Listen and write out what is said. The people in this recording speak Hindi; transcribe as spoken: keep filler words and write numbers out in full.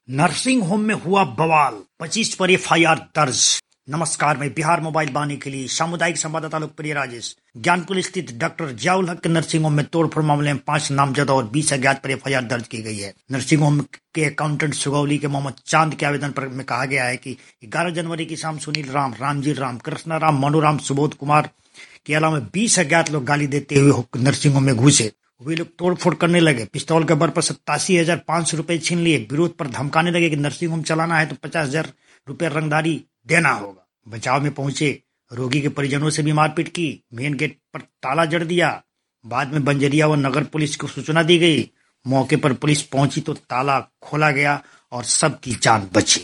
नर्सिंग होम में हुआ बवाल, पच्चीस पर एफ आई आर दर्ज। नमस्कार, मैं बिहार मोबाइल बानी के लिए सामुदायिक संवाददाता लोकप्रिय राजेश। ज्ञानपुर स्थित डॉक्टर जियाउल हक के नर्सिंग होम में तोड़फोड़ मामले में पांच नामजद और बीस अज्ञात पर एफ आई आर दर्ज की गई है। नर्सिंग होम के अकाउंटेंट सुगौली के मोहम्मद चांद के आवेदन पर में कहा गया है कि ग्यारह जनवरी की शाम सुनील राम, रामजी राम, कृष्णा राम, मनोराम, सुबोध कुमार के अलावा बीस अज्ञात लोग गाली देते हुए नर्सिंग होम में घुसे। वे लोग तोड़फोड़ करने लगे, पिस्तौल के बल पर सत्तासी हजार पांच सौ रुपए छीन लिए। विरोध पर धमकाने लगे कि नर्सिंग होम चलाना है तो पचास हजार रुपये रंगदारी देना होगा। बचाव में पहुंचे रोगी के परिजनों से भी मारपीट की, मेन गेट पर ताला जड़ दिया। बाद में बंजरिया व नगर पुलिस को सूचना दी गई। मौके पर पुलिस पहुंची तो ताला खोला गया और सबकी जान बची।